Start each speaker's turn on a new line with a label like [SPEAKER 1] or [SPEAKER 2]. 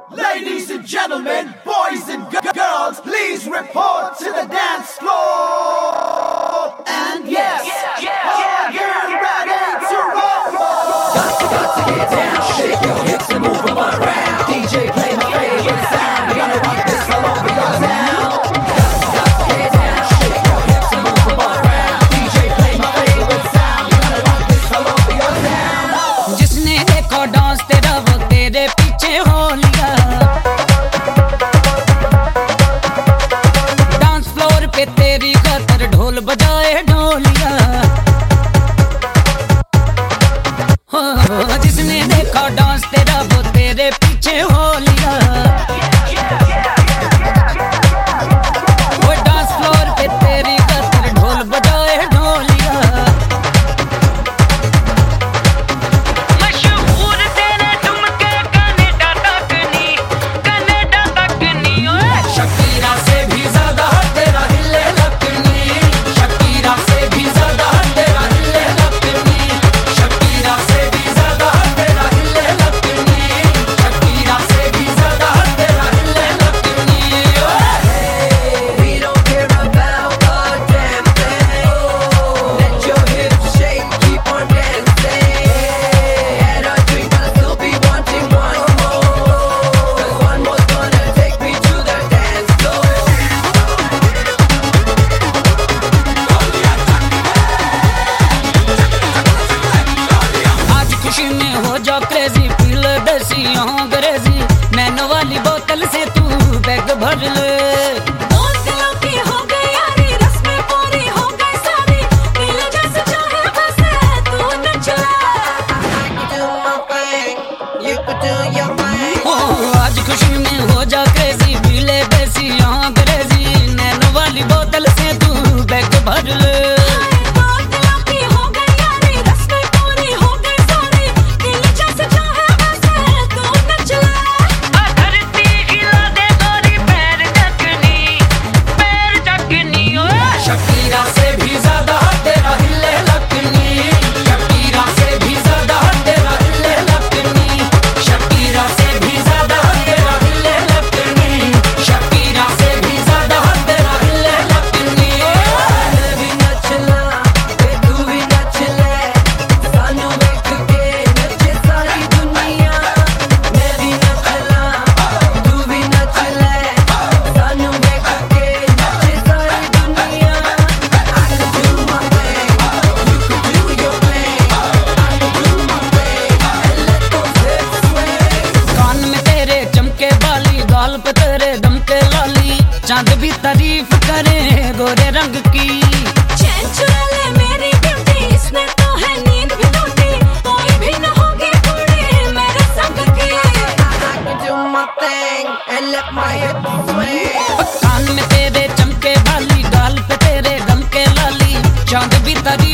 [SPEAKER 1] Ladies and gentlemen, boys and girls, please report to the dance floor. And yes, are you ready to rumble? Got to get down, shake your hips and move them around. DJ, play my favorite sound. We're gonna rock this all over your town. Got to get down, shake your hips and move them around. DJ, play my favorite sound. We're gonna rock this all over your town.
[SPEAKER 2] जिसने देखो dance तेरा वो तेरे पीछे हो लिया। Dance floor पे तेरी खातर ढोल बजाए ढोलिया। हो जिसने देखा डांस तेरा वो तेरे पीछे हो लिया। वो डांस फ्लोर पे तेरी खातर ढोल बजाए ढोलिया। क्रेजी पील देसी अंग्रेजी नैनो वाली बोतल से तू बैग भर ले।
[SPEAKER 3] बोतलों की हो गई यारी रस्में पूरी हो गई सारी दिल जैसे चाहे वैसे तू नचला।
[SPEAKER 2] आज खुशी में हो जा क्रेजी पीले देसी अंग्रेजी नैनो वाली बोतल से तू बैग भर ले। पे तेरे दम के लाली चांद भी तारीफ करे गोरे रंग की।
[SPEAKER 3] चैन चुरा ले मेरी ब्यूटी इसमें तो है नींद भी टूटी कोई भी न होगी पूरी मेरे संग की।
[SPEAKER 2] कान में तेरे चमके वाली गाल पे तेरे दम के लाली चांद भी तारीफ